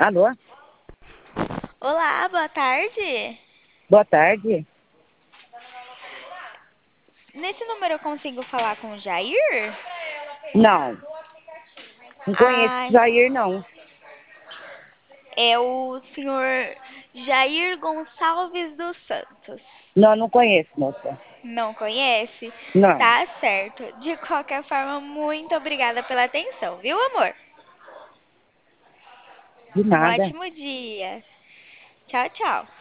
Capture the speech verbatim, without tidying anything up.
Alô? Olá, boa tarde. Boa tarde. Nesse número eu consigo falar com o Jair? Não, não conheço Ah, Jair, não. é o senhor Jair Gonçalves dos Santos. Não, não conheço, moça. Não conhece? Não, Tá certo. De qualquer forma, muito obrigada pela atenção, viu, amor? de Um nada. ótimo dia. Tchau, tchau.